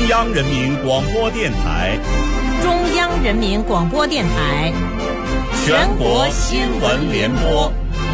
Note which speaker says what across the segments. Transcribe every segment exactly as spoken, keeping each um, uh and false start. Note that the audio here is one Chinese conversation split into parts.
Speaker 1: 中央人民广播电台，
Speaker 2: 中央人民广播电台，
Speaker 1: 全国新闻联播。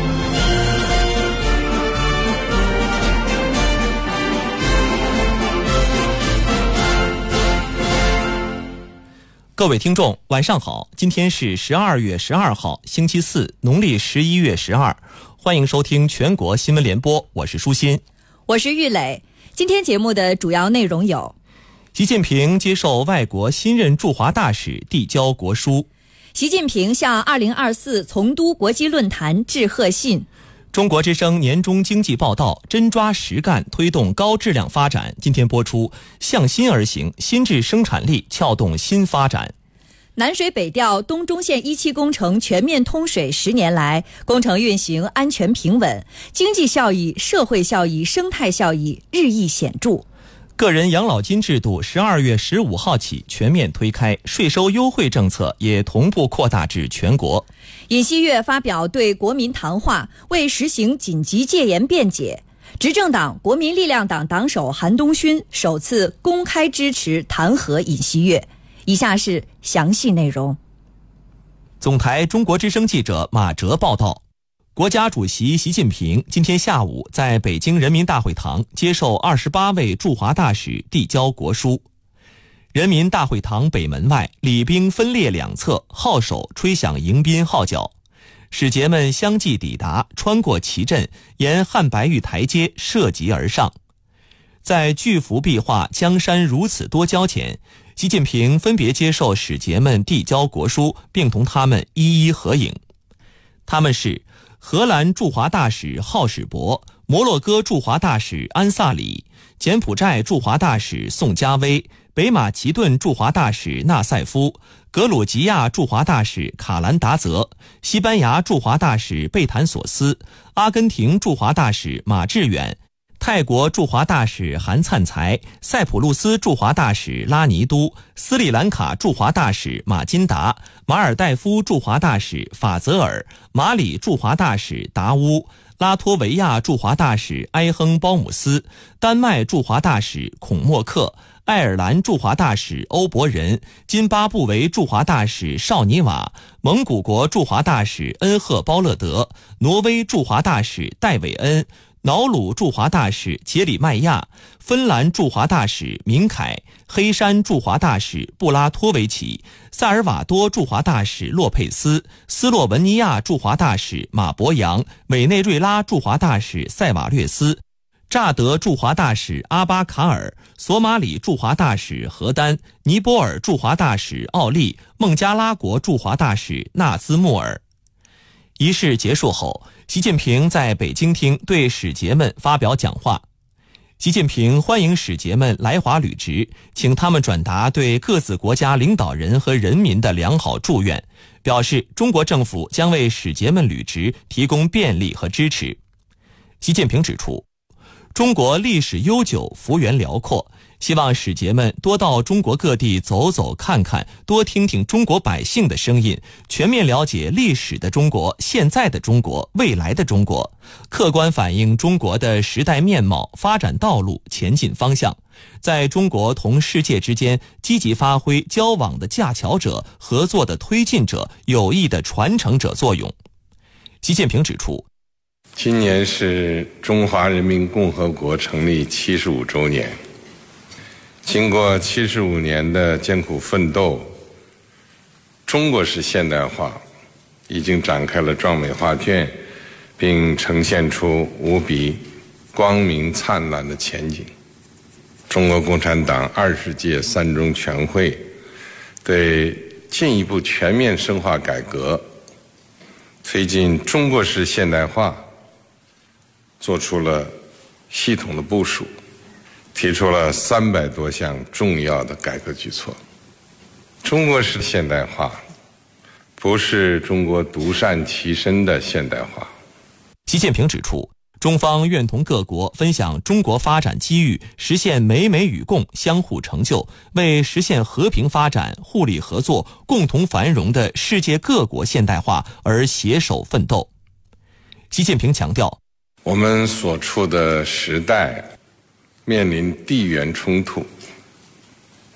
Speaker 3: 各位听众，晚上好！今天是十二月十二号，星期四，农历十一月十二。欢迎收听全国新闻联播，我是舒心，
Speaker 2: 我是玉磊。今天节目的主要内容有：
Speaker 3: 习近平接受外国新任驻华大使递交国书；
Speaker 2: 习近平向二零二四从都国际论坛致贺信；
Speaker 3: 中国之声年终经济报道真抓实干推动高质量发展，今天播出。向心而行，新质生产力撬动新发展。
Speaker 2: 南水北调东中线一期工程全面通水十年来，工程运行安全平稳，经济效益、社会效益、生态效益日益显著。
Speaker 3: 个人养老金制度十二月十五号起全面推开，税收优惠政策也同步扩大至全国。
Speaker 2: 尹锡悦发表对国民谈话，为实行紧急戒严辩解。执政党国民力量党党首韩东勋首次公开支持弹劾尹锡悦。以下是详细内容。
Speaker 3: 总台中国之声记者马哲报道，国家主席习近平今天下午在北京人民大会堂接受二十八位驻华大使递交国书。人民大会堂北门外，礼兵分列两侧，号手吹响迎宾号角，使节们相继抵达，穿过旗阵，沿汉白玉台阶涉级而上。在巨幅壁画江山如此多娇前，习近平分别接受使节们递交国书，并同他们一一合影。他们是荷兰驻华大使浩史博、摩洛哥驻华大使安萨里、柬埔寨驻华大使宋家威、北马其顿驻华大使纳塞夫、格鲁吉亚驻华大使卡兰达泽、西班牙驻华大使贝坦索斯、阿根廷驻华大使马致远、泰国驻华大使韩灿才、塞浦路斯驻华大使拉尼都、斯里兰卡驻华大使马金达、马尔代夫驻华大使法泽尔、马里驻华大使达乌、拉脱维亚驻华大使埃亨鲍姆斯、丹麦驻华大使孔默克、爱尔兰驻华大使欧伯仁、津巴布韦驻华大使绍尼瓦、蒙古国驻华大使恩赫包勒德、挪威驻华大使戴维恩、瑙鲁驻华大使杰里迈亚、芬兰驻华大使明凯、黑山驻华大使布拉托维奇、萨尔瓦多驻华大使洛佩斯、斯洛文尼亚驻华大使马博扬、委内瑞拉驻华大使塞瓦略斯、乍得驻华大使阿巴卡尔、索马里驻华大使何丹、尼泊尔驻华大使奥利、孟加拉国驻华大使纳兹穆尔。仪式结束后，习近平在北京厅对使节们发表讲话。习近平欢迎使节们来华履职，请他们转达对各自国家领导人和人民的良好祝愿，表示中国政府将为使节们履职提供便利和支持。习近平指出，中国历史悠久，幅员辽阔，希望使节们多到中国各地走走看看，多听听中国百姓的声音，全面了解历史的中国、现在的中国、未来的中国，客观反映中国的时代面貌、发展道路、前进方向，在中国同世界之间积极发挥交往的架桥者、合作的推进者、友谊的传承者作用。习近平指出，
Speaker 4: 今年是中华人民共和国成立七十五周年。经过七十五年的艰苦奋斗，中国式现代化已经展开了壮美画卷，并呈现出无比光明灿烂的前景。中国共产党二十届三中全会对进一步全面深化改革、推进中国式现代化做出了系统的部署，提出了三百多项重要的改革举措。中国式现代化不是中国独善其身的现代化。
Speaker 3: 习近平指出，中方愿同各国分享中国发展机遇，实现美美与共、相互成就，为实现和平发展、互利合作、共同繁荣的世界各国现代化而携手奋斗。习近平强调，
Speaker 4: 我们所处的时代面临地缘冲突，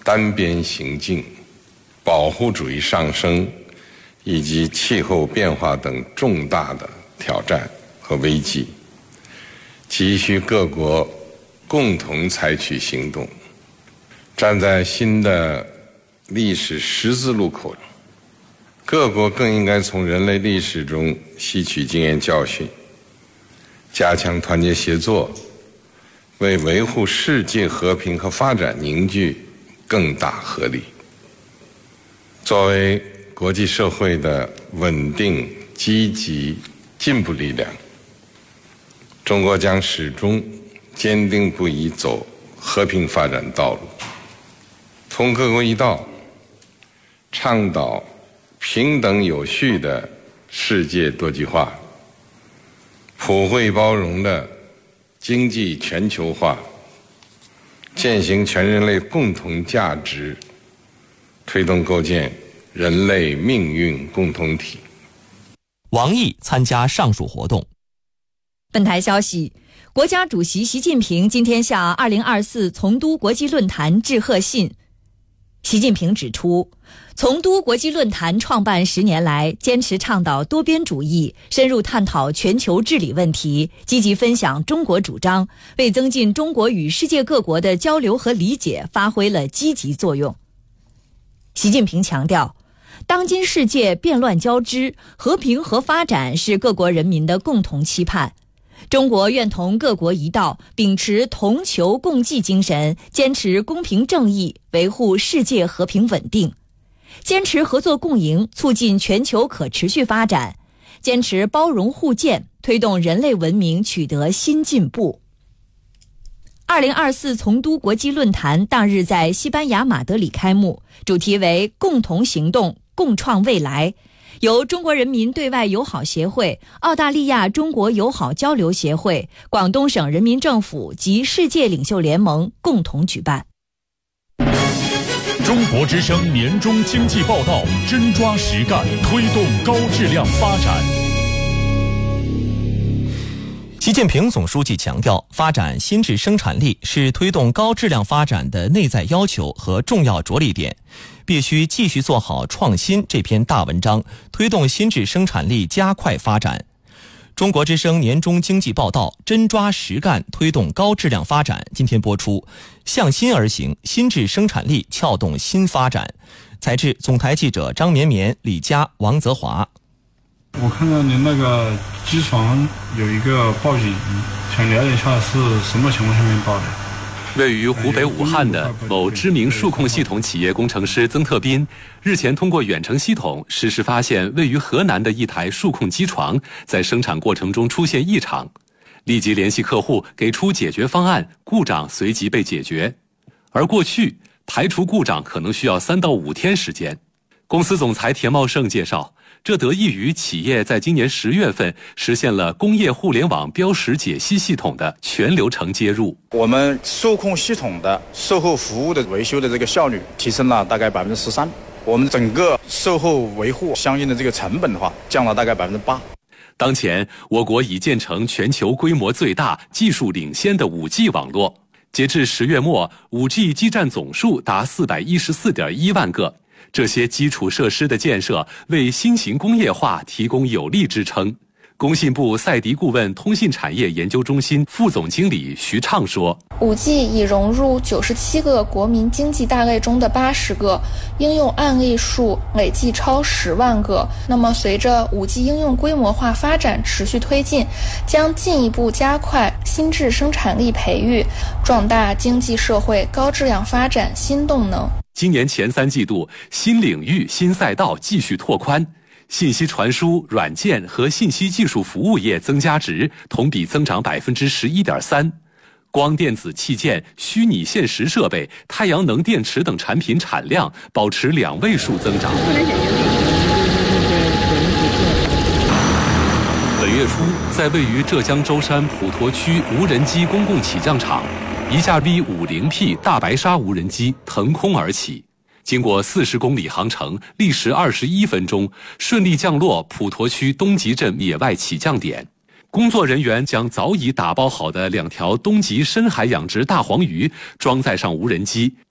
Speaker 4: 单边行径、保护主义上升以及气候变化等重大的挑战和危机，急需各国共同采取行动。站在新的历史十字路口，各国更应该从人类历史中吸取经验教训，加强团结协作，为维护世界和平和发展凝聚更大合力。作为国际社会的稳定、积极、进步力量，中国将始终坚定不移走和平发展道路，同各国一道，倡导平等有序的世界多极化，普惠包容的经济全球化，践行全人类共同价值，推动构建人类命运共同体。
Speaker 3: 王毅参加上述活动。
Speaker 2: 本台消息，国家主席习近平今天向二零二四从都国际论坛致贺信。习近平指出，从都国际论坛创办十年来，坚持倡导多边主义，深入探讨全球治理问题，积极分享中国主张，为增进中国与世界各国的交流和理解发挥了积极作用。习近平强调，当今世界变乱交织，和平和发展是各国人民的共同期盼。中国愿同各国一道，秉持同求共济精神，坚持公平正义，维护世界和平稳定，坚持合作共赢，促进全球可持续发展，坚持包容互鉴，推动人类文明取得新进步。二零二四从都国际论坛当日在西班牙马德里开幕，主题为共同行动，共创未来，由中国人民对外友好协会、澳大利亚中国友好交流协会、广东省人民政府及世界领袖联盟共同举办。
Speaker 1: 中国之声年终经济报道，真抓实干，推动高质量发展。
Speaker 3: 习近平总书记强调，发展新质生产力是推动高质量发展的内在要求和重要着力点，必须继续做好创新这篇大文章，推动新质生产力加快发展。中国之声年终经济报道，真抓实干，推动高质量发展，今天播出。向心而行，新质生产力撬动新发展。采制总台记者张绵绵、李佳、王泽华。
Speaker 5: 我看到您那个机床有一个报警，想了解一下是什么情况下面报的？
Speaker 6: 位于湖北武汉的某知名数控系统企业工程师曾特斌，日前通过远程系统实时发现位于河南的一台数控机床在生产过程中出现异常，立即联系客户给出解决方案，故障随即被解决。而过去排除故障可能需要三到五天时间。公司总裁田茂盛介绍，这得益于企业在今年十月份实现了工业互联网标识解析系统的全流程接入。
Speaker 7: 我们数控系统的售后服务的维修的这个效率提升了大概百分之十三，我们整个售后维护相应的这个成本的话降了大概百分之八。
Speaker 6: 当前，我国已建成全球规模最大、技术领先的 五 G 网络。截至十月末 ，五 G 基站总数达四百一十四点一万个。这些基础设施的建设为新型工业化提供有力支撑。工信部赛迪顾问通信产业研究中心副总经理徐畅说，
Speaker 8: 五 G 已融入九十七个国民经济大类中的八十个，应用案例数累计超十万个。那么随着五 G 应用规模化发展持续推进，将进一步加快新质生产力培育，壮大经济社会高质量发展新动能。
Speaker 6: 今年前三季度，新领域、新赛道继续拓宽。信息传输、软件和信息技术服务业增加值同比增长百分之十一点三，光电子器件、虚拟现实设备、太阳能电池等产品产量保持两位数增长。本月初，在位于浙江舟山普陀区无人机公共起降场，一架 V 五十 P 大白鲨无人机腾空而起。经过四十公里航程，历时二十一分钟，顺利降落普陀区东极镇野外起降点。工作人员将早已打包好的两条东极深海养殖大黄鱼装载上无人机，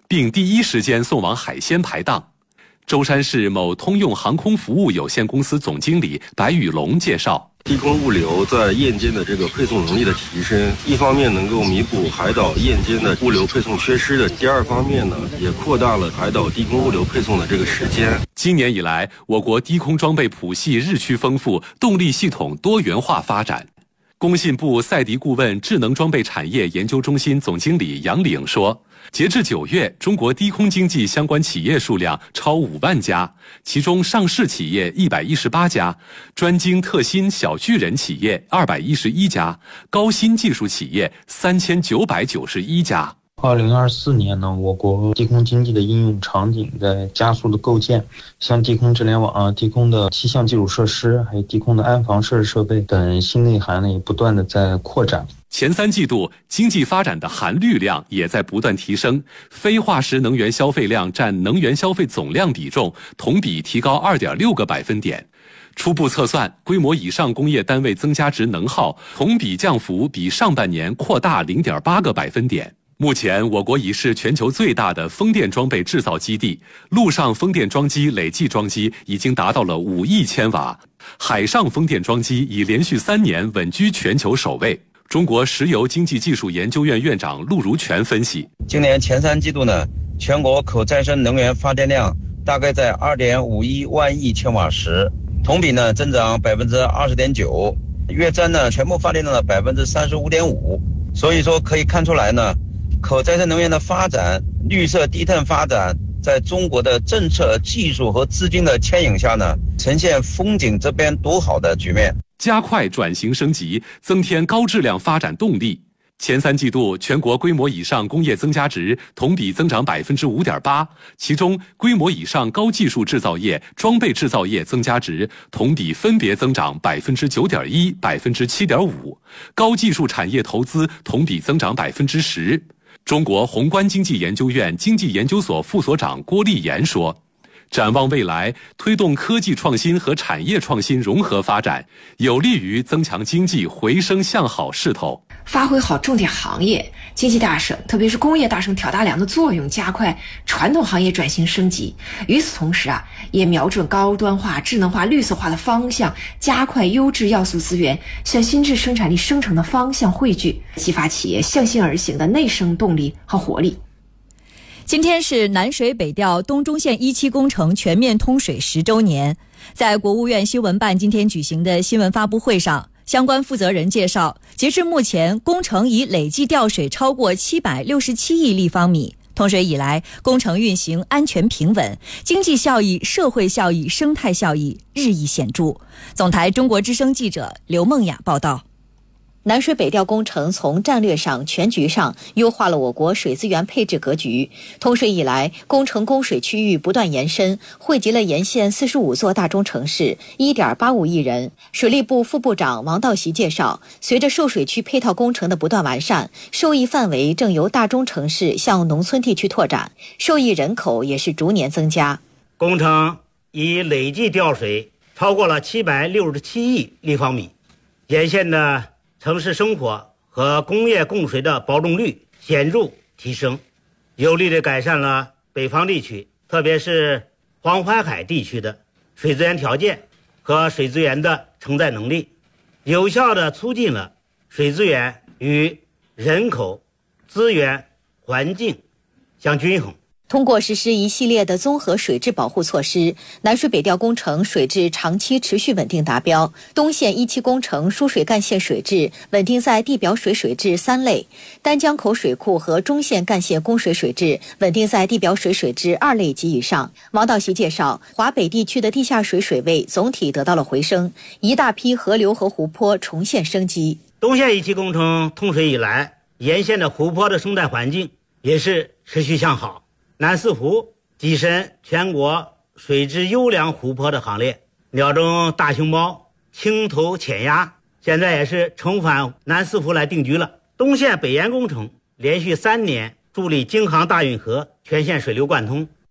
Speaker 6: 并第一时间送往海鲜排档。舟山市某通用航空服务有限公司总经理白宇龙介绍，
Speaker 9: 低空物流在夜间的这个配送能力的提升，一方面能够弥补海岛夜间的物流配送缺失的，第二方面呢，也扩大了海岛低空物流配送的这个时间。
Speaker 6: 今年以来，我国低空装备谱系日趋丰富，动力系统多元化发展。工信部赛迪顾问智能装备产业研究中心总经理杨岭说，截至九月，中国低空经济相关企业数量超五万家，其中上市企业一百一十八家，专精特新小巨人企业二百一十一家，高新技术企业三千九百九十一家。
Speaker 10: 二零二四年呢，我国低空经济的应用场景在加速的构建，像低空智联网啊、低空的气象基础设施，还有低空的安防设施设备等新内涵呢，也不断的在扩展。
Speaker 6: 前三季度经济发展的含绿量也在不断提升，非化石能源消费量占能源消费总量比重同比提高 二点六个百分点。初步测算，规模以上工业单位增加值能耗同比降幅比上半年扩大 零点八个百分点。目前，我国已是全球最大的风电装备制造基地，陆上风电装机累计装机已经达到了五亿千瓦，海上风电装机已连续三年稳居全球首位。中国石油经济技术研究院院长陆如全分析，
Speaker 11: 今年前三季度呢，全国可再生能源发电量大概在 二点五一万亿千瓦时，同比呢增长 百分之二十点九， 约占呢全部发电量的 百分之三十五点五。 所以说可以看出来呢，可再生能源的发展，绿色低碳发展，在中国的政策、技术和资金的牵引下呢，呈现风景这边独好的局面。
Speaker 6: 加快转型升级，增添高质量发展动力。前三季度全国规模以上工业增加值同比增长 百分之五点八， 其中规模以上高技术制造业、装备制造业增加值同比分别增长 百分之九点一、百分之七点五， 高技术产业投资同比增长 百分之十。中国宏观经济研究院经济研究所副所长郭立言说，展望未来，推动科技创新和产业创新融合发展，有利于增强经济回升向好势头。
Speaker 12: 发挥好重点行业、经济大省，特别是工业大省挑大梁的作用，加快传统行业转型升级。与此同时啊，也瞄准高端化、智能化、绿色化的方向，加快优质要素资源向新质生产力生成的方向汇聚，激发企业向心而行的内生动力和活力。
Speaker 2: 今天是南水北调东中线一期工程全面通水十周年，在国务院新闻办今天举行的新闻发布会上，相关负责人介绍，截至目前，工程已累计调水超过七百六十七亿立方米。通水以来，工程运行安全平稳，经济效益、社会效益、生态效益日益显著。总台中国之声记者刘梦雅报道。
Speaker 13: 南水北调工程从战略上、全局上优化了我国水资源配置格局。通水以来，工程供水区域不断延伸，惠及了沿线四十五座大中城市 一点八五亿人。水利部副部长王道习介绍，随着受水区配套工程的不断完善，受益范围正由大中城市向农村地区拓展，受益人口也是逐年增加。
Speaker 14: 工程已累计调水超过了七百六十七亿立方米，沿线的城市生活和工业供水的保证率显著提升，有力地改善了北方地区，特别是黄淮海地区的水资源条件和水资源的承载能力，有效地促进了水资源与人口、资源、环境相均衡。
Speaker 13: 通过实施一系列的综合水质保护措施，南水北调工程水质长期持续稳定达标。东线一期工程输水干线水质稳定在地表水水质三类，丹江口水库和中线干线供水水质稳定在地表水水质二类及以上。王道习介绍，华北地区的地下水水位总体得到了回升，一大批河流和湖泊重现生机。
Speaker 14: 东线一期工程通水以来，沿线的湖泊的生态环境也是持续向好。南四湖跻身全国水质优良湖泊的行列，鸟中大熊猫、青头浅鸭现在也是重返南四湖来定居了。东线北延工程连续三年助力京杭大运河全线水流贯通，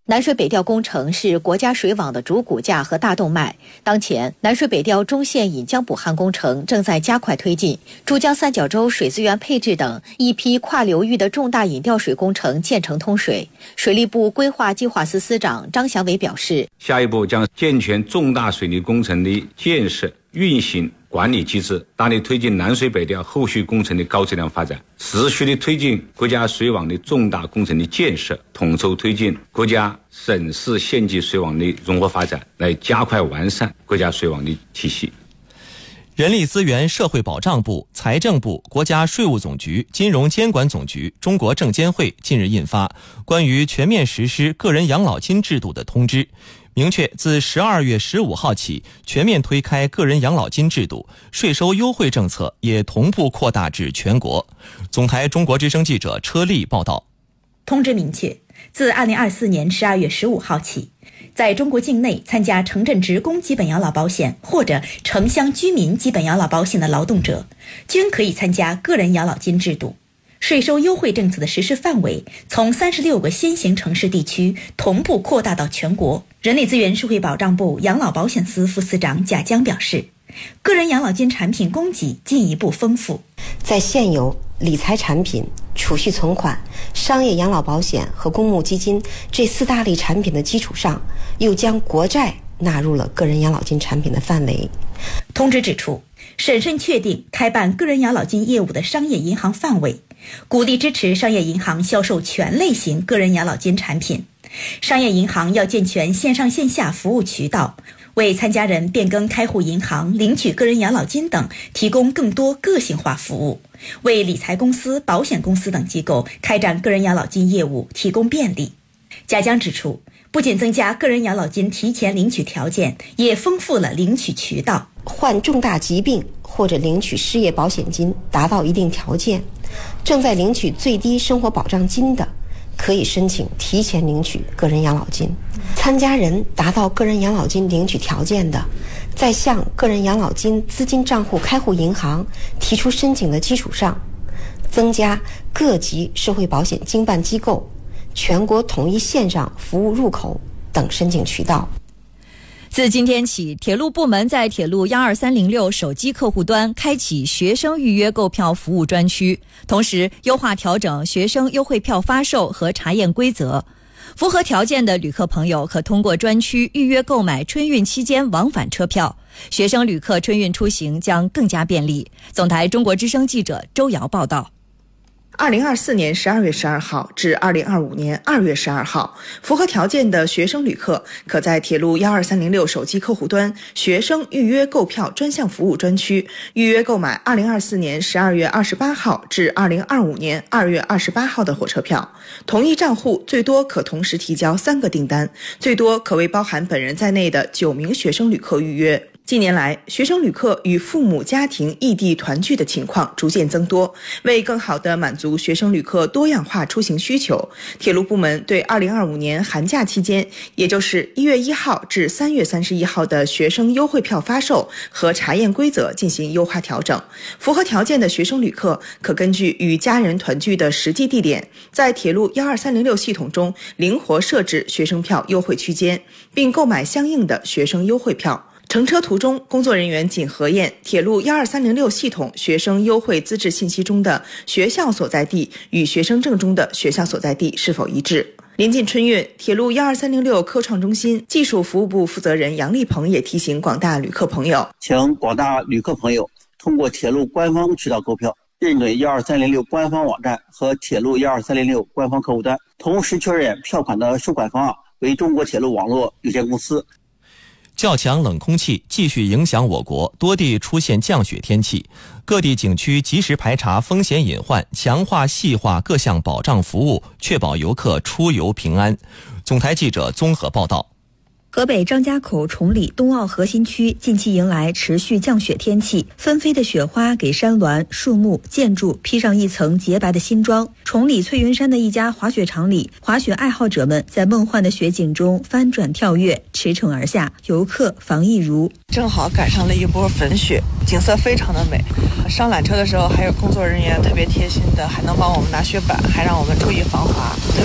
Speaker 13: 南水北调工程是国家水网的主骨架和大动脉。当前，南水北调中线引江补汉工程正在加快推进，珠江三角洲水资源配置等一批跨流域的重大引调水工程建成通水。水利部规划计划司司长张祥伟表示，
Speaker 15: 下一步将健全重大水利工程的建设、运行、管理机制，大力推进南水北调后续工程的高质量发展，持续的推进国家水网的重大工程的建设，统筹推进国家省市县级水网的融合发展，来加快完善国家水网的体系。
Speaker 3: 人力资源社会保障部、财政部、国家税务总局、金融监管总局、中国证监会近日印发关于全面实施个人养老金制度的通知，明确自十二月十五号起全面推开个人养老金制度，税收优惠政策也同步扩大至全国。总台中国之声记者车丽报道。
Speaker 16: 通知明确，自二零二四年十二月十五号起，在中国境内参加城镇职工基本养老保险或者城乡居民基本养老保险的劳动者，均可以参加个人养老金制度。税收优惠政策的实施范围从三十六个先行城市地区同步扩大到全国。人力资源社会保障部养老保险司副司长贾江表示，个人养老金产品供给进一步丰富，
Speaker 17: 在现有理财产品、储蓄存款、商业养老保险和公募基金这四大类产品的基础上，又将国债纳入了个人养老金产品的范围。
Speaker 16: 通知指出，审慎确定开办个人养老金业务的商业银行范围，鼓励支持商业银行销售全类型个人养老金产品。商业银行要健全线上线下服务渠道，为参加人变更开户银行、领取个人养老金等提供更多个性化服务，为理财公司、保险公司等机构开展个人养老金业务提供便利。贾江指出，不仅增加个人养老金提前领取条件，也丰富了领取渠道。
Speaker 17: 患重大疾病或者领取失业保险金达到一定条件，正在领取最低生活保障金的，可以申请提前领取个人养老金。参加人达到个人养老金领取条件的，在向个人养老金资金账户开户银行提出申请的基础上，增加各级社会保险经办机构全国统一线上服务入口等申请渠道。
Speaker 2: 自今天起，铁路部门在铁路一二三零六手机客户端开启学生预约购票服务专区，同时优化调整学生优惠票发售和查验规则。符合条件的旅客朋友可通过专区预约购买春运期间往返车票，学生旅客春运出行将更加便利。总台中国之声记者周瑶报道。
Speaker 18: 二零二四年十二月十二号至二零二五年二月十二号，符合条件的学生旅客可在铁路一二三零六手机客户端学生预约购票专项服务专区预约购买二零二四年十二月二十八号至二零二五年二月二十八号的火车票。同一账户最多可同时提交三个订单，最多可为包含本人在内的九名学生旅客预约。近年来，学生旅客与父母家庭异地团聚的情况逐渐增多，为更好地满足学生旅客多样化出行需求，铁路部门对二零二五年寒假期间，也就是一月一号至三月三十一号的学生优惠票发售和查验规则进行优化调整。符合条件的学生旅客可根据与家人团聚的实际地点，在铁路一二三零六系统中灵活设置学生票优惠区间，并购买相应的学生优惠票。乘车途中，工作人员仅核验铁路一二三零六系统学生优惠资质信息中的学校所在地与学生证中的学校所在地是否一致。临近春运，铁路一二三零六科创中心技术服务部负责人杨立鹏也提醒广大旅客朋友，
Speaker 19: 请广大旅客朋友通过铁路官方渠道购票，认准一二三零六官方网站和铁路一二三零六官方客户端，同时确认票款的收款方为中国铁路网络有限公司。
Speaker 3: 较强冷空气继续影响我国，多地出现降雪天气，各地景区及时排查风险隐患，强化细化各项保障服务，确保游客出游平安。总台记者综合报道。
Speaker 16: 河北张家口崇礼冬奥核心区近期迎来持续降雪天气，纷飞的雪花给山峦、树木、建筑披上一层洁白的新装。崇礼翠云山的一家滑雪场里，滑雪爱好者们在梦幻的雪景中翻转跳跃，驰骋而下，游客防疫如。
Speaker 20: 正好赶上了一波粉雪，景色非常的美。上缆车的时候，还有工作人员特别贴心的，还能帮我们拿雪板，还让我们注意防滑，特别好。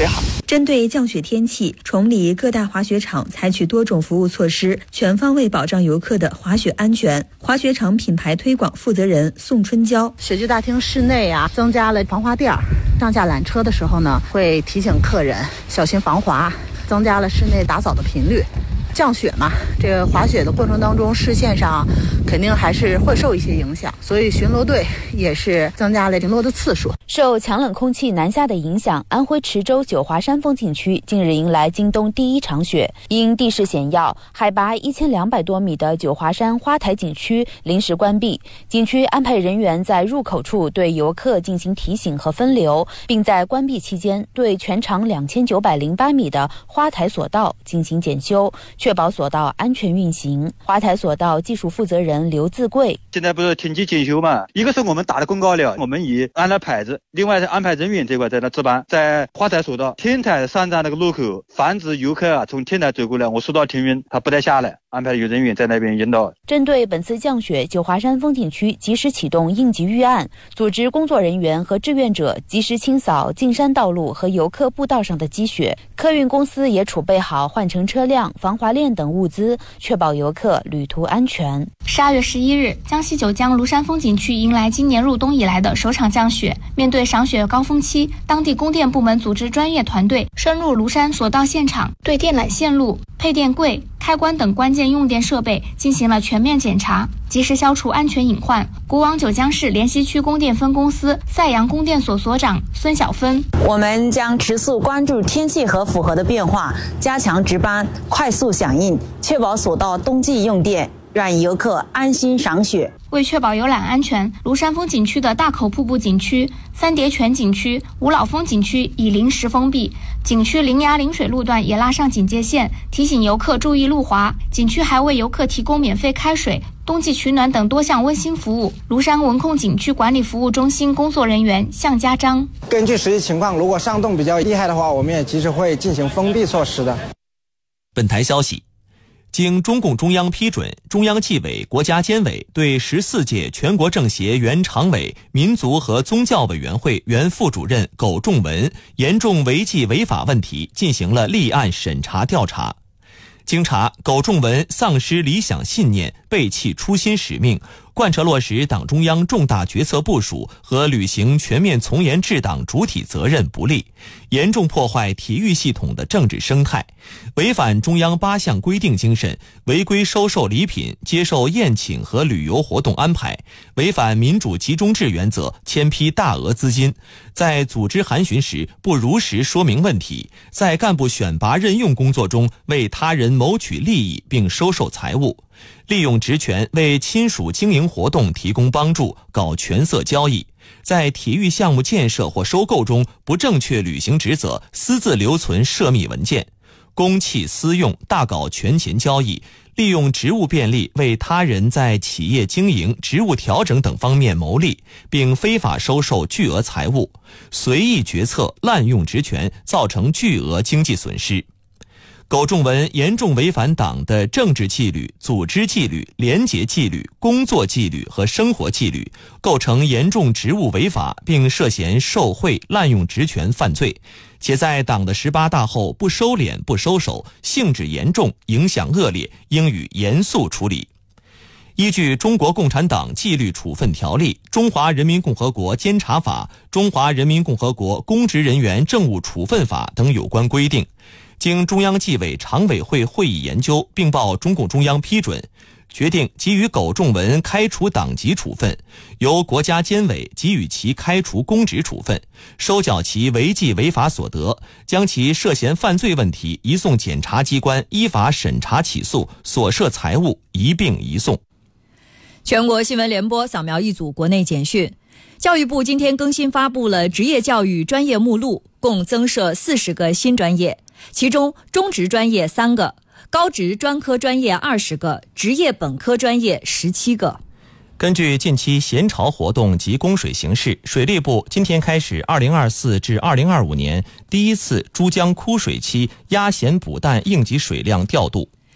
Speaker 21: 针对降雪天气，崇礼各大滑雪场采取多种服务措施，全方位保障游客的滑雪安全。滑雪场品牌推广负责人宋春娇：
Speaker 22: 雪具大厅室内啊，增加了防滑垫，上下缆车的时候呢，会提醒客人小心防滑，增加了室内打扫的频率。降雪嘛，这个滑雪的过程当中，视线上肯定还是会受一些影响，所以巡逻队也是增加了巡逻的次数。
Speaker 23: 受强冷空气南下的影响，安徽池州九华山风景区近日迎来今冬第一场雪。因地势险要，海拔一千两百多米的九华山花台景区临时关闭，景区安排人员在入口处对游客进行提醒和分流，并在关闭期间对全长两千九百零八米的花台索道进行检修，确保索道安全运行。花台索道技术负责人刘自贵：
Speaker 24: 现在不是停机检修嘛？一个是我们打的公告了，我们已安了牌子，另外是安排人员这块在那值班，在花台索道天台上站那个路口，防止游客啊从天台走过来，我索道停运，他不带下来，安排有人员在那边引导。
Speaker 23: 针对本次降雪，九华山风景区及时启动应急预案，组织工作人员和志愿者及时清扫进山道路和游客步道上的积雪。客运公司也储备好换乘车辆、防滑链等物资，确保游客旅途安全。
Speaker 8: 十二月十一日，江西九江庐山风景区迎来今年入冬以来的首场降雪。面对赏雪高峰期，当地供电部门组织专业团队深入庐山索道现场，对电缆线路、配电柜、开关等关键用电设备进行了全面检查，及时消除安全隐患。古往九江市莲溪区供电分公司赛阳供电所所长孙晓芬：
Speaker 25: 我们将持续关注天气和符合的变化，加强值班，快速响应，确保索道冬季用电，让游客安心赏雪。
Speaker 8: 为确保游览安全，庐山风景区的大口瀑布景区、三叠泉景区、五老峰景区已临时封闭，景区灵崖临水路段也拉上警戒线，提醒游客注意路滑。景区还为游客提供免费开水、冬季取暖等多项温馨服务。庐山文控景区管理服务中心工作人员向家章：
Speaker 26: 根据实际情况，如果上冻比较厉害的话，我们也及时会进行封闭措施的。
Speaker 3: 本台消息，经中共中央批准，中央纪委国家监委对十四届全国政协原常委、民族和宗教委员会原副主任苟仲文严重违纪违法问题进行了立案审查调查。经查，苟仲文丧失理想信念，背弃初心使命，贯彻落实党中央重大决策部署和履行全面从严治党主体责任不力，严重破坏体育系统的政治生态，违反中央八项规定精神，违规收受礼品、接受宴请和旅游活动安排，违反民主集中制原则，签批大额资金，在组织函询时不如实说明问题，在干部选拔任用工作中为他人谋取利益并收受财物，利用职权为亲属经营活动提供帮助，搞权色交易，在体育项目建设或收购中不正确履行职责，私自留存涉密文件，公器私用，大搞权钱交易，利用职务便利为他人在企业经营、职务调整等方面谋利，并非法收受巨额财物，随意决策、滥用职权，造成巨额经济损失。苟仲文严重违反党的政治纪律、组织纪律、廉洁纪律、工作纪律和生活纪律，构成严重职务违法，并涉嫌受贿、滥用职权犯罪，且在党的十八大后不收敛、不收手，性质严重，影响恶劣，应予严肃处理。依据《中国共产党纪律处分条例》、《中华人民共和国监察法》、《中华人民共和国公职人员政务处分法》等有关规定，经中央纪委常委会会议研究，并报中共中央批准，决定给予苟仲文开除党籍处分，由国家监委给予其开除公职处分，收缴其违纪违法所得，将其涉嫌犯罪问题移送检察机关依法审查起诉，所涉财物一并移送。
Speaker 2: 全国新闻联播扫描一组国内简讯。教育部今天更新发布了职业教育专业目录，共增设四十个新专业，其中中职专业三个，高职专科专业二十个，职业本科专业十七个。
Speaker 3: 根据近期咸潮活动及供水形势，水利部今天开始二零二四至二零二五年第一次珠江枯水期压咸补淡应急水量调度。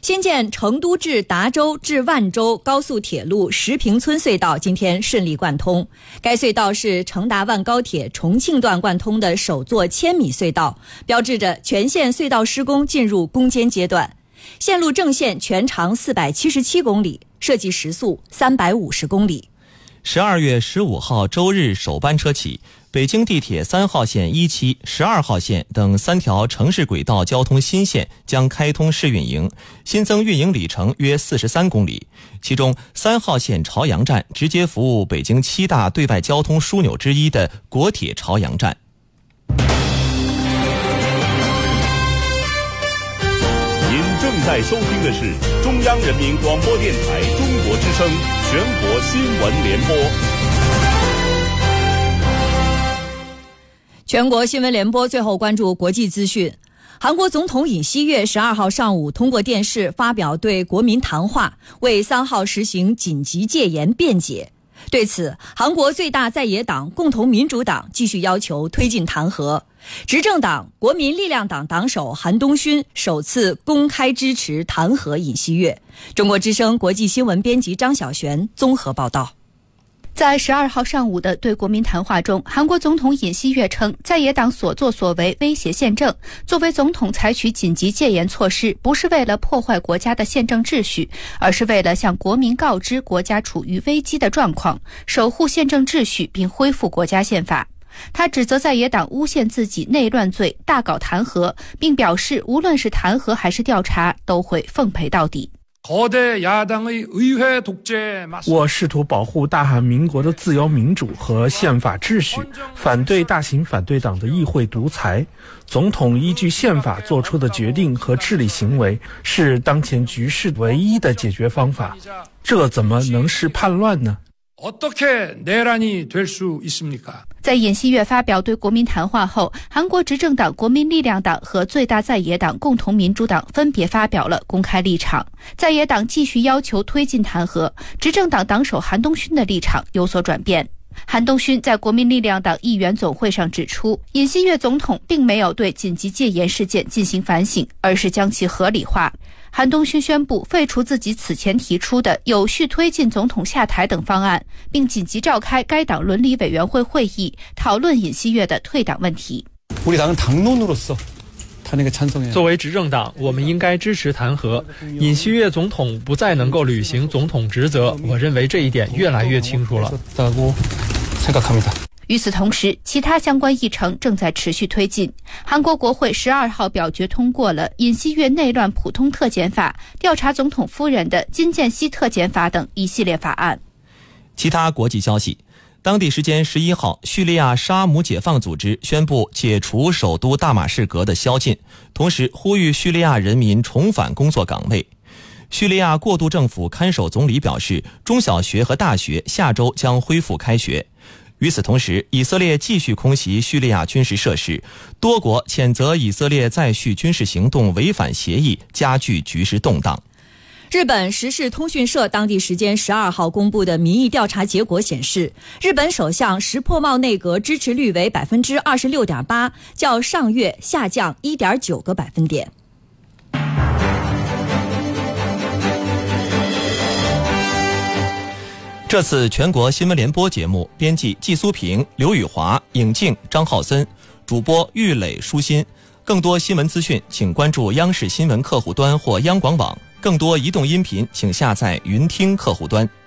Speaker 2: 新建成都至达州至万州高速铁路石坪村隧道今天顺利贯通。该隧道是成达万高铁重庆段贯通的首座千米隧道，标志着全线隧道施工进入攻坚阶段。线路正线全长四百七十七公里，设计时速三百五十公里。
Speaker 3: 十二月十五号周日首班车起，北京地铁三号线一期、十二号线等三条城市轨道交通新线将开通试运营，新增运营里程约四十三公里。其中，三号线朝阳站直接服务北京七大对外交通枢纽之一的国铁朝阳站。
Speaker 1: 您正在收听的是中央人民广播电台中国之声全国新闻联播。
Speaker 2: 全国新闻联播最后关注国际资讯。韩国总统尹锡悦十二号上午通过电视发表对国民谈话，为三号实行紧急戒严辩解。对此，韩国最大在野党共同民主党继续要求推进弹劾。执政党国民力量党党首韩东勋首次公开支持弹劾尹锡悦。中国之声国际新闻编辑张晓璇综合报道。
Speaker 4: 在十二号上午的对国民谈话中，韩国总统尹锡悦称，在野党所作所为威胁宪政，作为总统采取紧急戒严措施，不是为了破坏国家的宪政秩序，而是为了向国民告知国家处于危机的状况，守护宪政秩序并恢复国家宪法。他指责在野党诬陷自己内乱罪，大搞弹劾，并表示无论是弹劾还是调查，都会奉陪到底。
Speaker 5: 我试图保护大韩民国的自由民主和宪法秩序，反对大型反对党的议会独裁。总统依据宪法做出的决定和治理行为是当前局势唯一的解决方法，这怎么能是叛乱呢？
Speaker 4: 在尹锡悦发表对国民谈话后，韩国执政党国民力量党和最大在野党共同民主党分别发表了公开立场。在野党继续要求推进弹劾，执政党党首韩东勋的立场有所转变。韩东勋在国民力量党议员总会上指出，尹锡悦总统并没有对紧急戒严事件进行反省，而是将其合理化。韩东勋宣布废除自己此前提出的有序推进总统下台等方案，并紧急召开该党伦理委员会会议，讨论尹锡悦的退党问题。
Speaker 7: 作为执政党，我们应该支持弹劾。尹锡悦总统不再能够履行总统职责，我认为这一点越来越清楚了。
Speaker 4: 与此同时，其他相关议程正在持续推进。韩国国会十二号表决通过了尹锡悦内乱普通特检法、调查总统夫人的金建熙特检法等一系列法案。
Speaker 3: 其他国际消息，当地时间十一号，叙利亚沙姆解放组织宣布解除首都大马士革的宵禁，同时呼吁叙利亚人民重返工作岗位。叙利亚过渡政府看守总理表示，中小学和大学下周将恢复开学。与此同时，以色列继续空袭叙利亚军事设施，多国谴责以色列再续军事行动违反协议，加剧局势动荡。
Speaker 2: 日本时事通讯社当地时间十二号公布的民意调查结果显示，日本首相石破茂内阁支持率为百分之二十六点八，较上月下降一点九个百分点。
Speaker 3: 这次全国新闻联播节目编辑季苏平、刘宇华、尹静、张浩森，主播玉磊、舒心。更多新闻资讯请关注央视新闻客户端或央广网，更多移动音频请下载云听客户端。